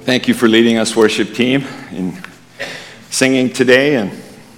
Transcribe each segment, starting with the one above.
Thank you for leading us, worship team, in singing today, and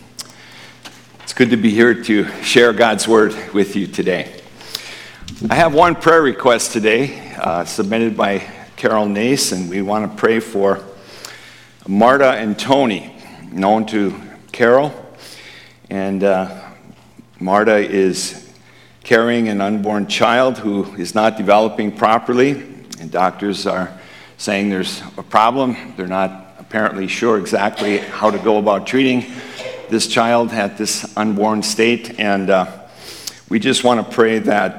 it's good to be here to share God's word with you today. I have one prayer request today, submitted by Carol Nace, and we want to pray for Marta and Tony, known to Carol, and Marta is carrying an unborn child who is not developing properly, and doctors are saying there's a problem. They're not apparently sure exactly how to go about treating this child at this unborn state. And we just want to pray that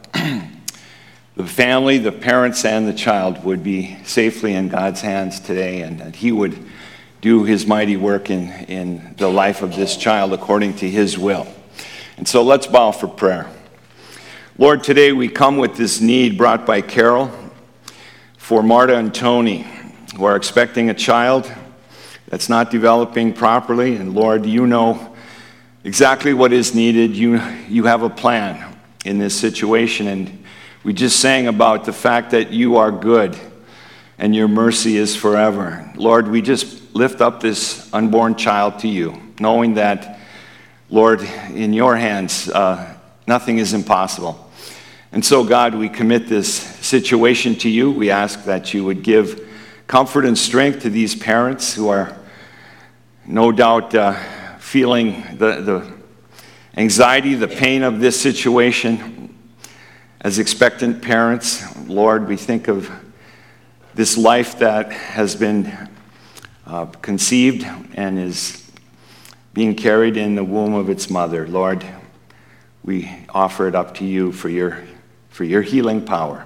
the family, the parents, and the child would be safely in God's hands today, and that He would do His mighty work in the life of this child according to His will. And so let's bow for prayer. Lord, today we come with this need brought by Carol for Marta and Tony, who are expecting a child that's not developing properly. And Lord, you know exactly what is needed. You have a plan in this situation. And we just sang about the fact that you are good and your mercy is forever. Lord, we just lift up this unborn child to you, knowing that, Lord, in your hands, nothing is impossible. And so, God, we commit this situation to you. We ask that you would give comfort and strength to these parents who are no doubt feeling the anxiety, the pain of this situation as expectant parents. Lord, we think of this life that has been conceived and is being carried in the womb of its mother. Lord, we offer it up to you for your healing power.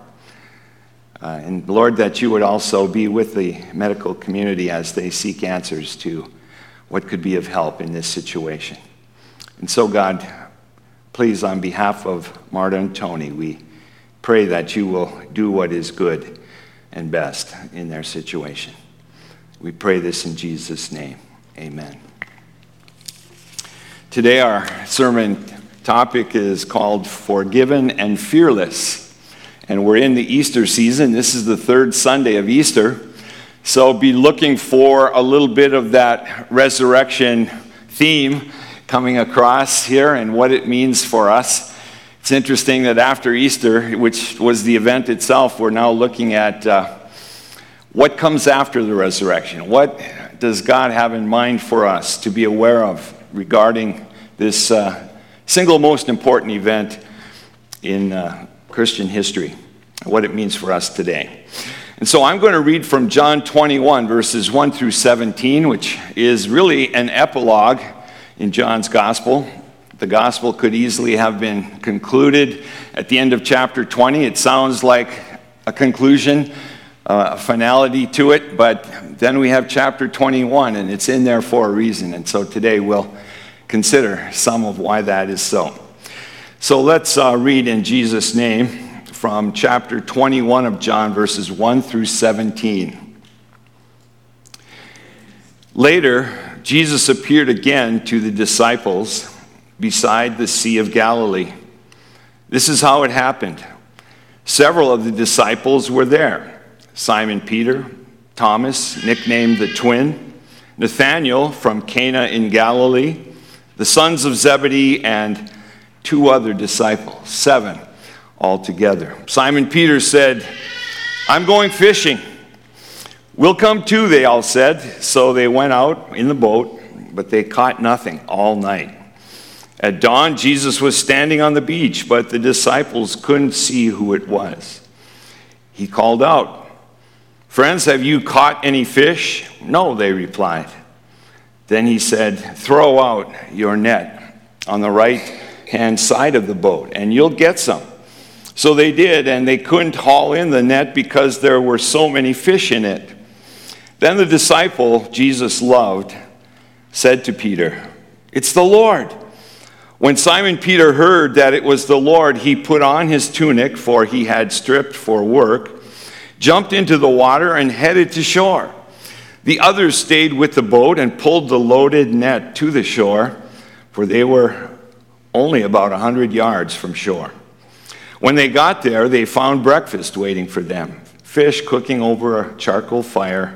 And Lord, that you would also be with the medical community as they seek answers to what could be of help in this situation. And so, God, please, on behalf of Marta and Tony, we pray that you will do what is good and best in their situation. We pray this in Jesus' name. Amen. Today, our sermon topic is called Forgiven and Fearless. And we're in the Easter season. This is the third Sunday of Easter. So be looking for a little bit of that resurrection theme coming across here and what it means for us. It's interesting that after Easter, which was the event itself, we're now looking at what comes after the resurrection. What does God have in mind for us to be aware of regarding this single most important event in Christian history, what it means for us today. And so I'm going to read from John 21, verses 1 through 17, which is really an epilogue in John's gospel. The gospel could easily have been concluded at the end of chapter 20. It sounds like a conclusion, a finality to it, but then we have chapter 21, and it's in there for a reason. And so today we'll consider some of why that is so. So let's read in Jesus' name from chapter 21 of John, verses 1 through 17. Later, Jesus appeared again to the disciples beside the Sea of Galilee. This is how it happened. Several of the disciples were there: Simon Peter, Thomas, nicknamed the Twin, Nathanael from Cana in Galilee, the sons of Zebedee, and 2 other disciples, 7 altogether. Simon Peter said, "I'm going fishing." "We'll come too," they all said. So they went out in the boat, but they caught nothing all night. At dawn, Jesus was standing on the beach, but the disciples couldn't see who it was. He called out, "Friends, have you caught any fish?" "No," they replied. Then he said, "Throw out your net on the right-hand side of the boat, and you'll get some." So they did, and they couldn't haul in the net because there were so many fish in it. Then the disciple Jesus loved said to Peter, "It's the Lord." When Simon Peter heard that it was the Lord, he put on his tunic, for he had stripped for work, jumped into the water, and headed to shore. The others stayed with the boat and pulled the loaded net to the shore, for they were only about 100 yards from shore. When they got there, they found breakfast waiting for them, fish cooking over a charcoal fire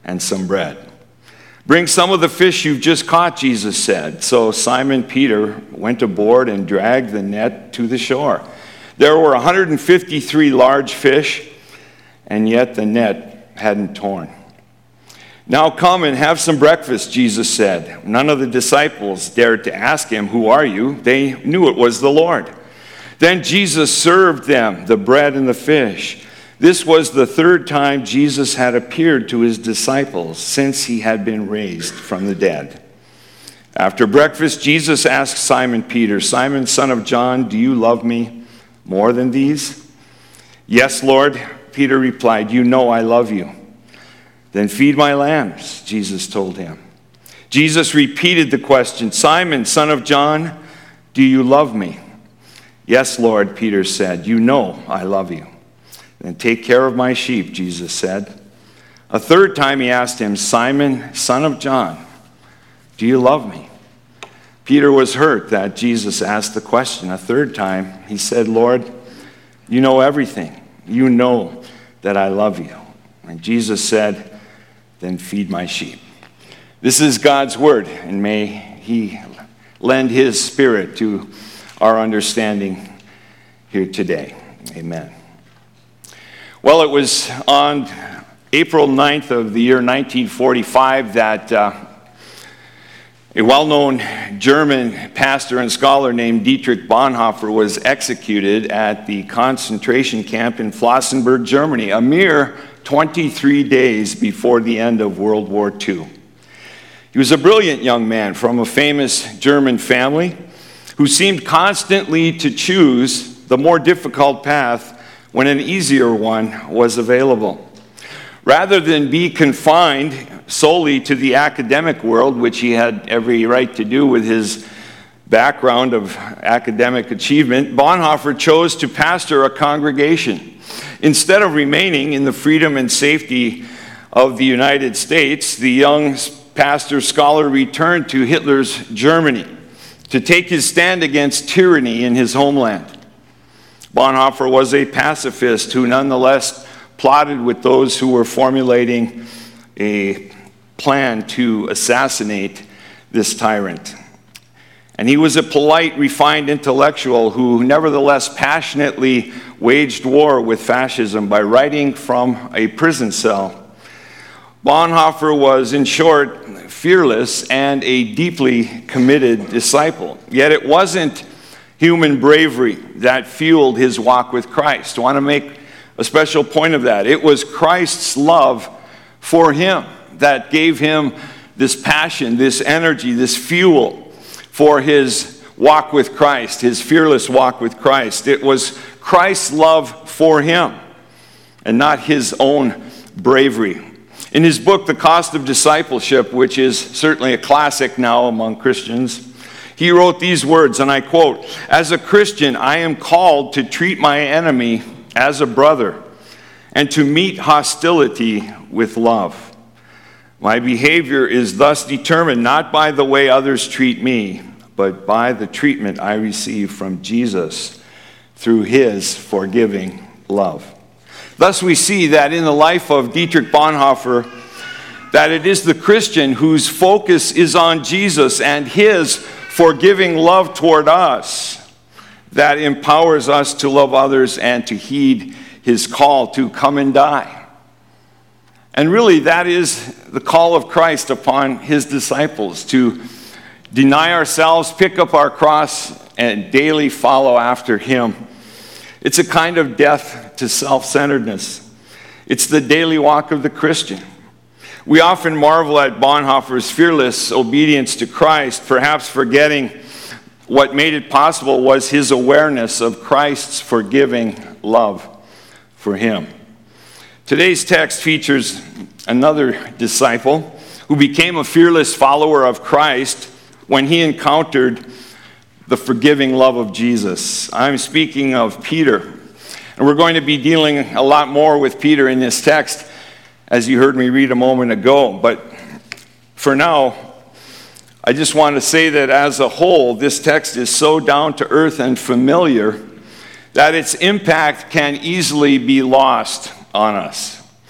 and some bread. Bring some of the fish you've just caught, Jesus said. So Simon Peter went aboard and dragged the net to the shore. There were 153 large fish, and yet the net hadn't torn. Now come and have some breakfast, Jesus said. None of the disciples dared to ask him, "Who are you?" They knew it was the Lord. Then Jesus served them the bread and the fish. This was the third time Jesus had appeared to his disciples since he had been raised from the dead. After breakfast, Jesus asked Simon Peter, "Simon, son of John, do you love me more than these?" "Yes, Lord," Peter replied, "you know I love you." "Then feed my lambs," Jesus told him. Jesus repeated the question, "Simon, son of John, do you love me?" "Yes, Lord," Peter said, "you know I love you." "Then take care of my sheep," Jesus said. A third time he asked him, "Simon, son of John, do you love me?" Peter was hurt that Jesus asked the question a third time. He said, "Lord, you know everything. You know that I love you." And Jesus said, "Then feed my sheep." This is God's word, and may he lend his spirit to our understanding here today. Amen. Well, it was on April 9th of the year 1945 that a well-known German pastor and scholar named Dietrich Bonhoeffer was executed at the concentration camp in Flossenbürg, Germany, a mere 23 days before the end of World War II. He was a brilliant young man from a famous German family who seemed constantly to choose the more difficult path when an easier one was available. Rather than be confined solely to the academic world, which he had every right to do with his background of academic achievement, Bonhoeffer chose to pastor a congregation. Instead of remaining in the freedom and safety of the United States, the young pastor-scholar returned to Hitler's Germany to take his stand against tyranny in his homeland. Bonhoeffer was a pacifist who nonetheless plotted with those who were formulating a plan to assassinate this tyrant. And he was a polite, refined intellectual who nevertheless passionately waged war with fascism by writing from a prison cell. Bonhoeffer was, in short, fearless and a deeply committed disciple. Yet it wasn't human bravery that fueled his walk with Christ. I want to make a special point of that. It was Christ's love for him that gave him this passion, this energy, this fuel for his walk with Christ, his fearless walk with Christ. It was Christ's love for him and not his own bravery. In his book, The Cost of Discipleship, which is certainly a classic now among Christians, he wrote these words, and I quote, "As a Christian, I am called to treat my enemy as a brother and to meet hostility with love. My behavior is thus determined not by the way others treat me, but by the treatment I receive from Jesus through his forgiving love." Thus we see that in the life of Dietrich Bonhoeffer, that it is the Christian whose focus is on Jesus and his forgiving love toward us that empowers us to love others and to heed his call to come and die. And really, that is the call of Christ upon his disciples, to deny ourselves, pick up our cross, and daily follow after him. It's a kind of death to self-centeredness. It's the daily walk of the Christian. We often marvel at Bonhoeffer's fearless obedience to Christ, perhaps forgetting what made it possible was his awareness of Christ's forgiving love for him. Today's text features another disciple who became a fearless follower of Christ when he encountered the forgiving love of Jesus. I'm speaking of Peter. And we're going to be dealing a lot more with Peter in this text, as you heard me read a moment ago. But for now, I just want to say that as a whole, this text is so down to earth and familiar that its impact can easily be lost on us.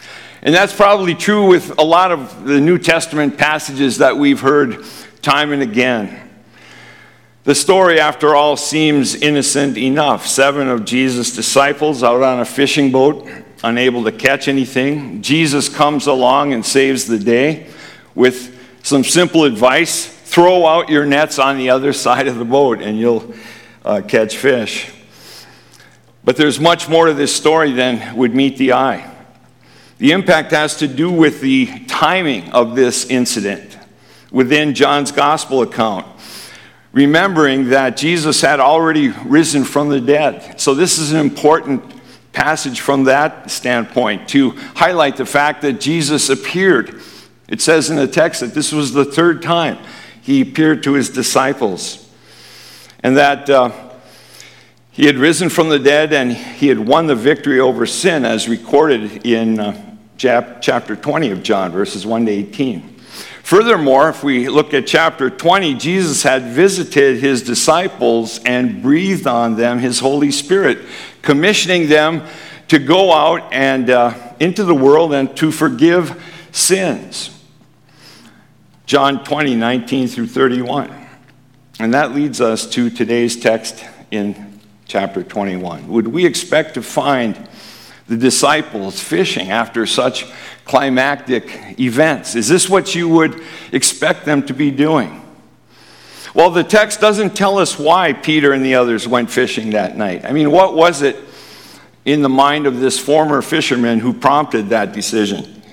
And that's probably true with a lot of the New Testament passages that we've heard time and again. The story, after all, seems innocent enough. 7 of Jesus' disciples out on a fishing boat, unable to catch anything. Jesus comes along and saves the day with some simple advice. Throw out your nets on the other side of the boat and you'll catch fish. But there's much more to this story than would meet the eye. The impact has to do with the timing of this incident within John's gospel account, remembering that Jesus had already risen from the dead. So this is an important passage from that standpoint to highlight the fact that Jesus appeared. It says in the text that this was the 3rd time he appeared to his disciples, and that he had risen from the dead and he had won the victory over sin, as recorded in chapter 20 of John, verses 1 to 18. Furthermore, if we look at chapter 20, Jesus had visited his disciples and breathed on them his Holy Spirit, commissioning them to go out and into the world and to forgive sins. John 20, 19 through 31. And that leads us to today's text in chapter 21. Would we expect to find the disciples fishing after such climactic events? Is this what you would expect them to be doing? Well, the text doesn't tell us why Peter and the others went fishing that night. I mean, what was it in the mind of this former fisherman who prompted that decision?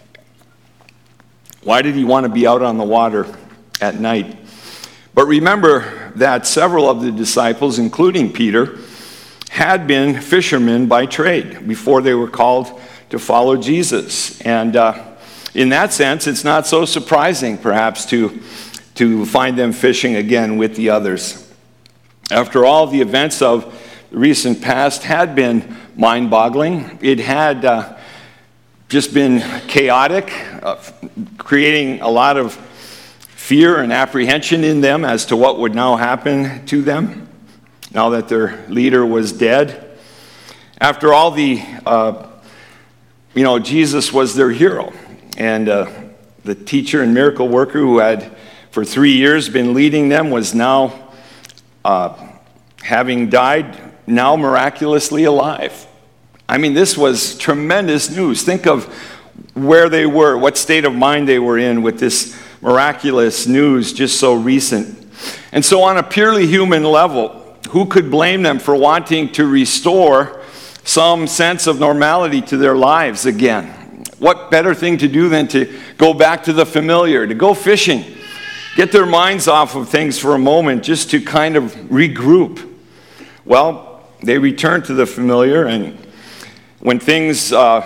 Why did he want to be out on the water at night? But remember that several of the disciples, including Peter, had been fishermen by trade before they were called to follow Jesus. And in that sense, it's not so surprising, perhaps, to find them fishing again with the others. After all, the events of the recent past had been mind-boggling. It had just been chaotic, creating a lot of fear and apprehension in them as to what would now happen to them now that their leader was dead. After all, Jesus was their hero, and the teacher and miracle worker who had for 3 years been leading them was now, having died, now miraculously alive. I mean, this was tremendous news. Think of where they were, what state of mind they were in with this miraculous news just so recent. And so on a purely human level, who could blame them for wanting to restore some sense of normality to their lives again? What better thing to do than to go back to the familiar, to go fishing, get their minds off of things for a moment just to kind of regroup? Well, they returned to the familiar, and when things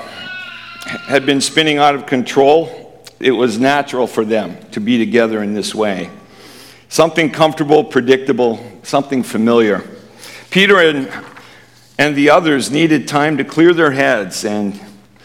had been spinning out of control, it was natural for them to be together in this way. Something comfortable, predictable, something familiar. Peter and the others needed time to clear their heads and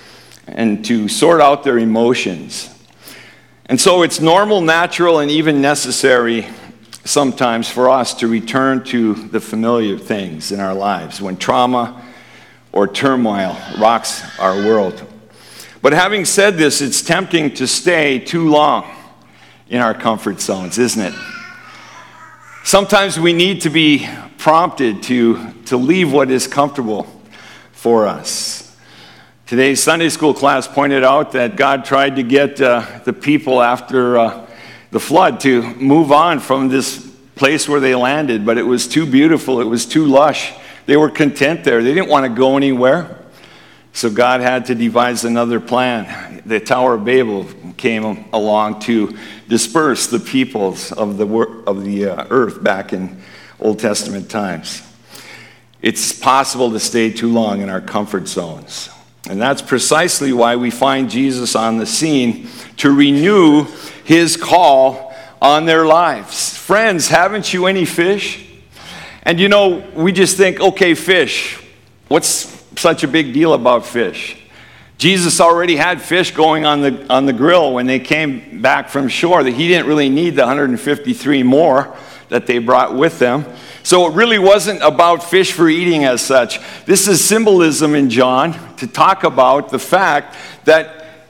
to sort out their emotions. And so it's normal, natural, and even necessary sometimes for us to return to the familiar things in our lives when trauma or turmoil rocks our world. But having said this, it's tempting to stay too long in our comfort zones, isn't it? Sometimes we need to be prompted to leave what is comfortable for us. Today's Sunday school class pointed out that God tried to get the people after the flood to move on from this place where they landed, but it was too beautiful, it was too lush. They were content there. They didn't want to go anywhere. So God had to devise another plan. The Tower of Babel came along to disperse the peoples of the earth back in Old Testament times. It's possible to stay too long in our comfort zones. And that's precisely why we find Jesus on the scene to renew his call on their lives. Friends, haven't you any fish? And we just think, okay, fish. What's such a big deal about fish? Jesus already had fish going on the grill when they came back from shore, that he didn't really need the 153 more that they brought with them. So it really wasn't about fish for eating as such. This is symbolism in John to talk about the fact that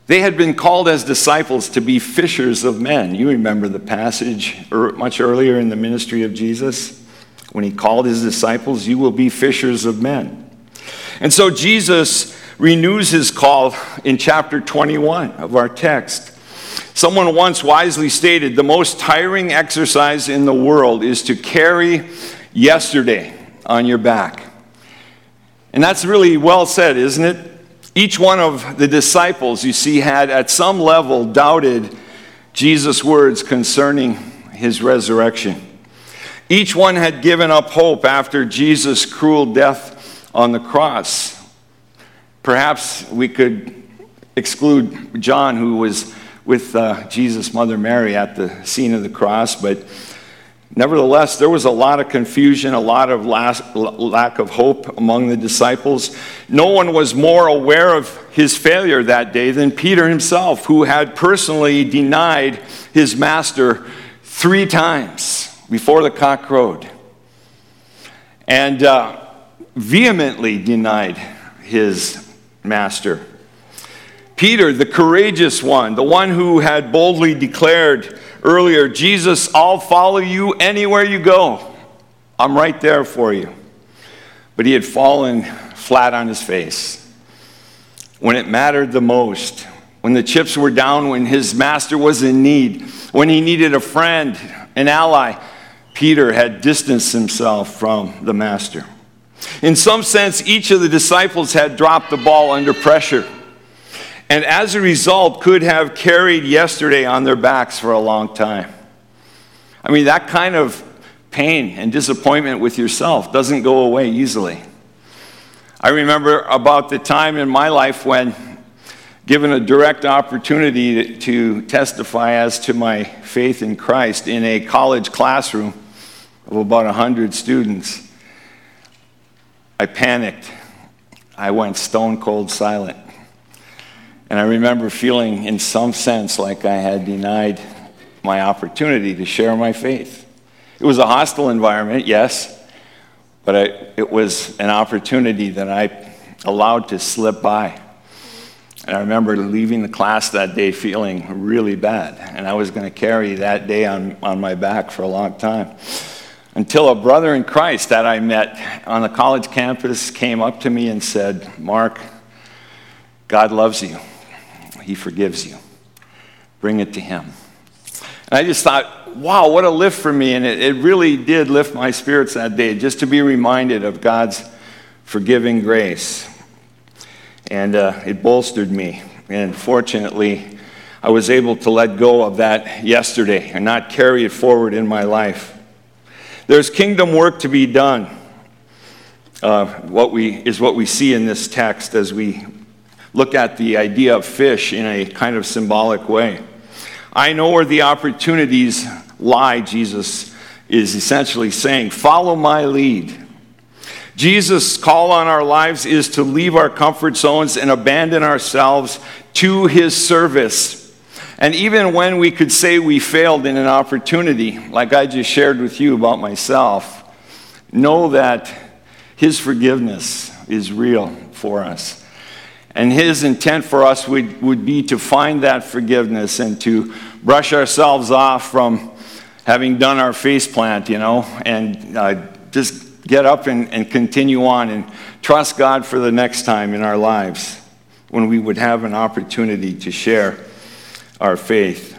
They had been called as disciples to be fishers of men. You remember the passage much earlier in the ministry of Jesus when he called his disciples, "You will be fishers of men." And so Jesus renews his call in chapter 21 of our text. Someone once wisely stated, the most tiring exercise in the world is to carry yesterday on your back. And that's really well said, isn't it? Each one of the disciples, you see, had at some level doubted Jesus' words concerning his resurrection. Each one had given up hope after Jesus' cruel death on the cross. Perhaps we could exclude John, who was with Jesus' mother Mary at the scene of the cross, but nevertheless, there was a lot of confusion, a lot of lack of hope among the disciples. No one was more aware of his failure that day than Peter himself, who had personally denied his master 3 times before the cock crowed, and vehemently denied his master. Peter, the courageous one, the one who had boldly declared earlier, "Jesus, I'll follow you anywhere you go. I'm right there for you." But he had fallen flat on his face when it mattered the most, when the chips were down, when his master was in need, when he needed a friend, an ally. Peter had distanced himself from the master. In some sense, each of the disciples had dropped the ball under pressure, and as a result could have carried yesterday on their backs for a long time. I mean, that kind of pain and disappointment with yourself doesn't go away easily. I remember about the time in my life when, given a direct opportunity to testify as to my faith in Christ in a college classroom of about 100 students, I panicked. I went stone cold silent. And I remember feeling, in some sense, like I had denied my opportunity to share my faith. It was a hostile environment, yes, but it was an opportunity that I allowed to slip by. And I remember leaving the class that day feeling really bad, and I was going to carry that day on my back for a long time. Until a brother in Christ that I met on the college campus came up to me and said, "Mark, God loves you. He forgives you. Bring it to him." And I just thought, wow, what a lift for me. And it really did lift my spirits that day, just to be reminded of God's forgiving grace. And it bolstered me. And fortunately, I was able to let go of that yesterday and not carry it forward in my life. There's kingdom work to be done, what we see in this text as we look at the idea of fish in a kind of symbolic way. I know where the opportunities lie, Jesus is essentially saying. Follow my lead. Jesus' call on our lives is to leave our comfort zones and abandon ourselves to his service. And even when we could say we failed in an opportunity, like I just shared with you about myself, know that his forgiveness is real for us. And his intent for us would be to find that forgiveness and to brush ourselves off from having done our faceplant, and just get up and continue on and trust God for the next time in our lives when we would have an opportunity to share our faith.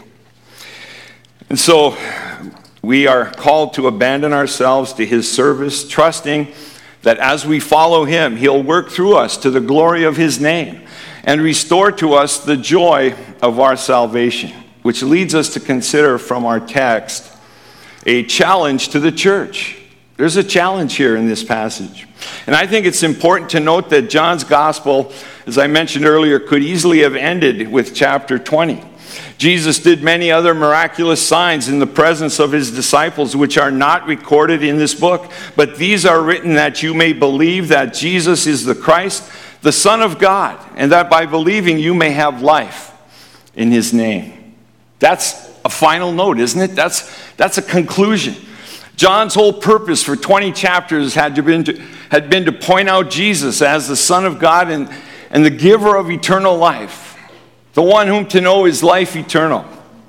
And so we are called to abandon ourselves to his service, trusting that as we follow him, he'll work through us to the glory of his name and restore to us the joy of our salvation, which leads us to consider from our text a challenge to the church. There's a challenge here in this passage. And I think it's important to note that John's gospel, as I mentioned earlier, could easily have ended with chapter 20. Jesus did many other miraculous signs in the presence of his disciples, which are not recorded in this book, but these are written that you may believe that Jesus is the Christ, the Son of God, and that by believing you may have life in his name. That's a final note, isn't it? That's a conclusion. John's whole purpose for 20 chapters had been to point out Jesus as the Son of God and the giver of eternal life. the one whom to know is life eternal.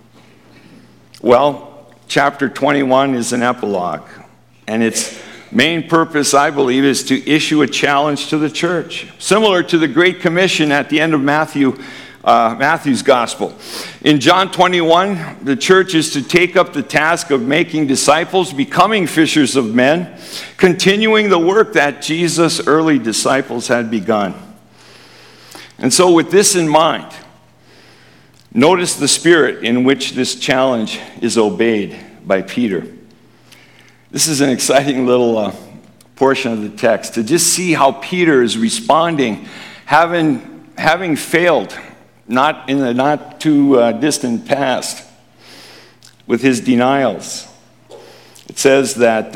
Well, chapter 21 is an epilogue, and its main purpose, I believe, is to issue a challenge to the church, similar to the Great Commission at the end of Matthew's gospel. In John 21, the church is to take up the task of making disciples, becoming fishers of men, continuing the work that Jesus' early disciples had begun. And so with this in mind, notice the spirit in which this challenge is obeyed by Peter. This is an exciting little portion of the text to just see how Peter is responding, having failed, not in the not too distant past, with his denials. It says that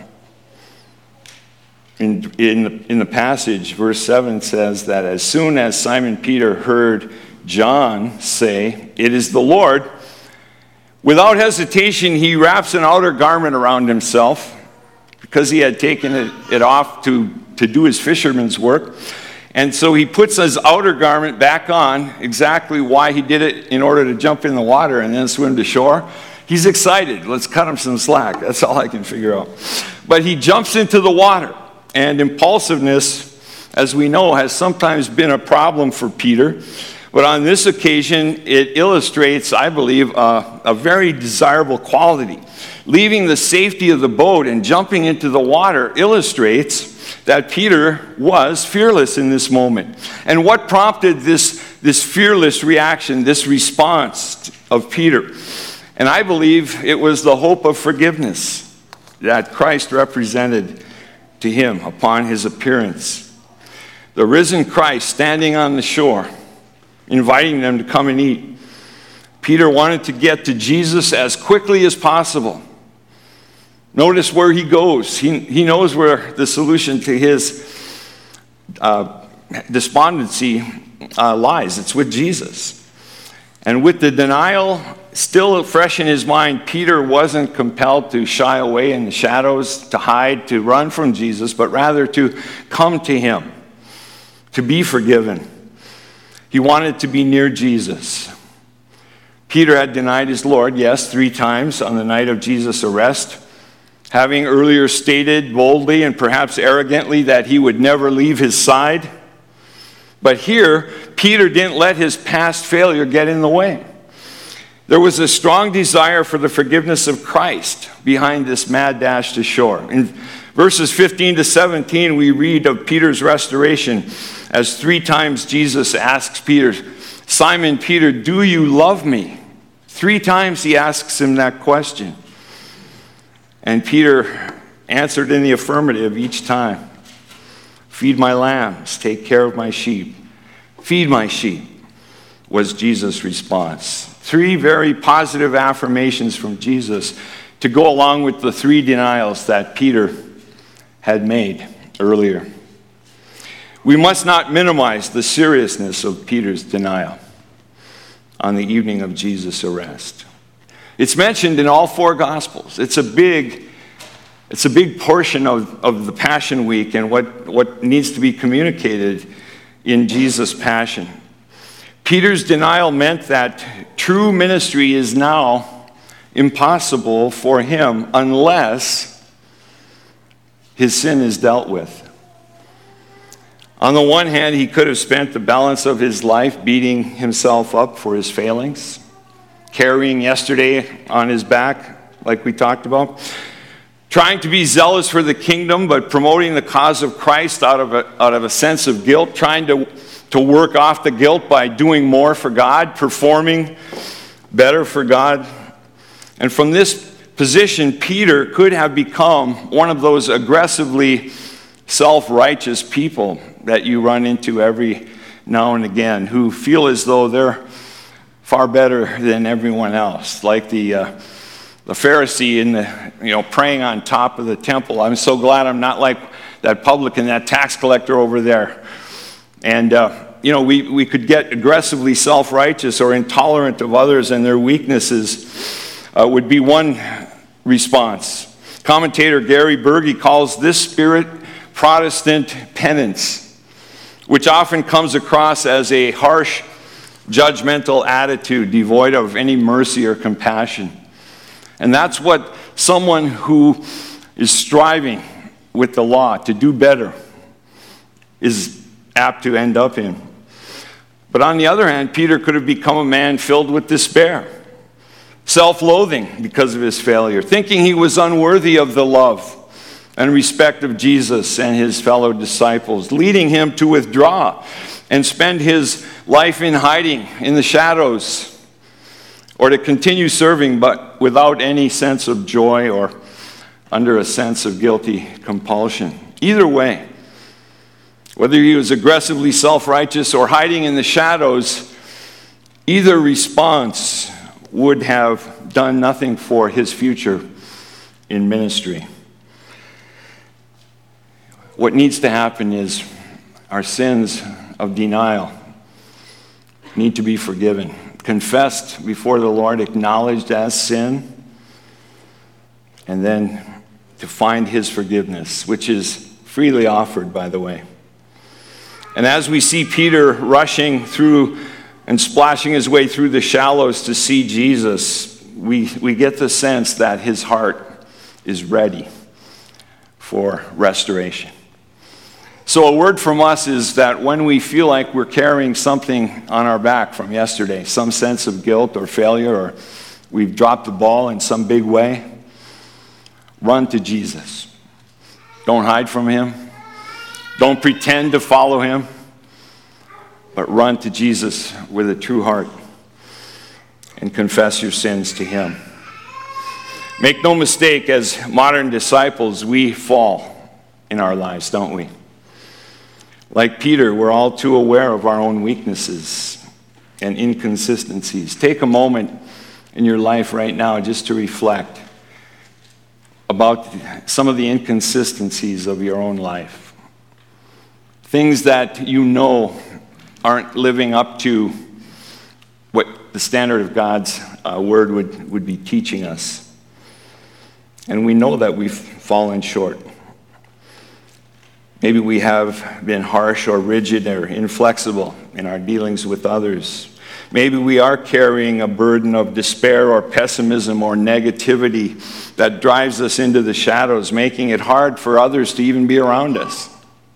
in the passage, verse 7 says that as soon as Simon Peter heard John say, "It is the Lord," without hesitation, he wraps an outer garment around himself because he had taken it off to do his fisherman's work. And so he puts his outer garment back on, exactly why he did it, in order to jump in the water and then swim to shore. He's excited. Let's cut him some slack. That's all I can figure out. But he jumps into the water. And impulsiveness, as we know, has sometimes been a problem for Peter. But on this occasion, it illustrates, I believe, a very desirable quality. Leaving the safety of the boat and jumping into the water illustrates that Peter was fearless in this moment. And what prompted this fearless reaction, this response of Peter? And I believe it was the hope of forgiveness that Christ represented to him upon his appearance. The risen Christ standing on the shore, inviting them to come and eat. Peter wanted to get to Jesus as quickly as possible. Notice where he goes. He knows where the solution to his despondency lies. It's with Jesus. And with the denial still fresh in his mind, Peter wasn't compelled to shy away in the shadows, to hide, to run from Jesus, but rather to come to him, to be forgiven. He wanted to be near Jesus. Peter had denied his Lord, yes, 3 times on the night of Jesus' arrest, having earlier stated boldly and perhaps arrogantly that he would never leave his side. But here, Peter didn't let his past failure get in the way. There was a strong desire for the forgiveness of Christ behind this mad dash to shore. In verses 15 to 17, we read of Peter's restoration as 3 times Jesus asks Peter, "Simon Peter, do you love me?" 3 times he asks him that question. And Peter answered in the affirmative each time. "Feed my lambs, take care of my sheep. Feed my sheep," was Jesus' response. 3 very positive affirmations from Jesus to go along with the 3 denials that Peter had made earlier. We must not minimize the seriousness of Peter's denial on the evening of Jesus' arrest. It's mentioned in all 4 Gospels. It's a big portion of the Passion Week and what needs to be communicated in Jesus' Passion. Peter's denial meant that true ministry is now impossible for him unless his sin is dealt with. On the one hand, he could have spent the balance of his life beating himself up for his failings, carrying yesterday on his back, like we talked about, trying to be zealous for the kingdom, but promoting the cause of Christ out of a sense of guilt, trying to work off the guilt by doing more for God, performing better for God. And from this position, Peter could have become one of those aggressively self-righteous people that you run into every now and again, who feel as though they're far better than everyone else, like the Pharisee in the praying on top of the temple. "I'm so glad I'm not like that publican, that tax collector over there." And we could get aggressively self-righteous or intolerant of others and their weaknesses would be one response. Commentator Gary Berge calls this spirit Protestant penance, which often comes across as a harsh judgmental attitude, devoid of any mercy or compassion. And that's what someone who is striving with the law to do better is apt to end up in. But on the other hand, Peter could have become a man filled with despair, self-loathing because of his failure, thinking he was unworthy of the love and respect of Jesus and his fellow disciples, leading him to withdraw and spend his life in hiding in the shadows, or to continue serving but without any sense of joy or under a sense of guilty compulsion. Either way, whether he was aggressively self-righteous or hiding in the shadows, either response would have done nothing for his future in ministry. What needs to happen is our sins of denial need to be forgiven, confessed before the Lord, acknowledged as sin, and then to find his forgiveness, which is freely offered, by the way. And as we see Peter rushing through and splashing his way through the shallows to see Jesus, we get the sense that his heart is ready for restoration. So a word from us is that when we feel like we're carrying something on our back from yesterday, some sense of guilt or failure, or we've dropped the ball in some big way, run to Jesus. Don't hide from him. Don't pretend to follow him, but run to Jesus with a true heart and confess your sins to him. Make no mistake, as modern disciples, we fall in our lives, don't we? Like Peter, we're all too aware of our own weaknesses and inconsistencies. Take a moment in your life right now just to reflect about some of the inconsistencies of your own life. Things that you know aren't living up to what the standard of God's word would be teaching us. And we know that we've fallen short. Maybe we have been harsh or rigid or inflexible in our dealings with others. Maybe we are carrying a burden of despair or pessimism or negativity that drives us into the shadows, making it hard for others to even be around us.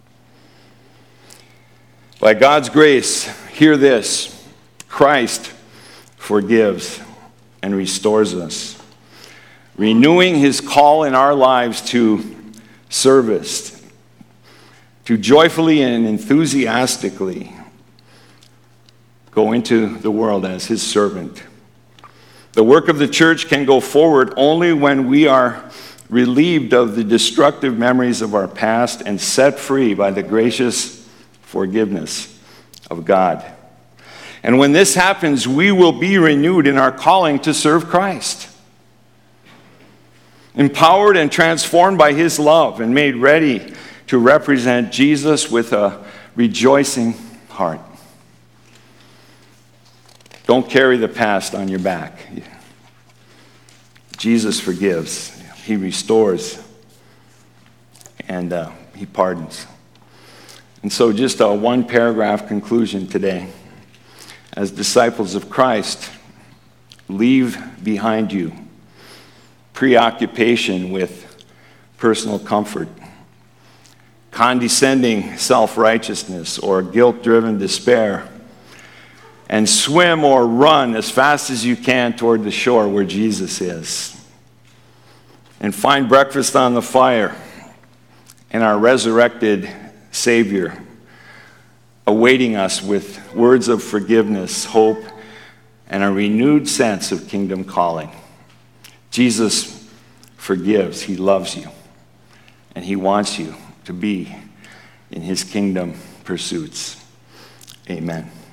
By God's grace, hear this: Christ forgives and restores us, renewing his call in our lives to service, to joyfully and enthusiastically go into the world as his servant. The work of the church can go forward only when we are relieved of the destructive memories of our past and set free by the gracious forgiveness of God. And when this happens, we will be renewed in our calling to serve Christ, empowered and transformed by his love and made ready to represent Jesus with a rejoicing heart. Don't carry the past on your back. Jesus forgives, he restores, and he pardons. And so just a one-paragraph conclusion today. As disciples of Christ, leave behind you preoccupation with personal comfort, condescending self-righteousness, or guilt-driven despair, and swim or run as fast as you can toward the shore where Jesus is. And find breakfast on the fire and our resurrected Savior awaiting us with words of forgiveness, hope, and a renewed sense of kingdom calling. Jesus forgives. He loves you, and he wants you to be in his kingdom pursuits. Amen.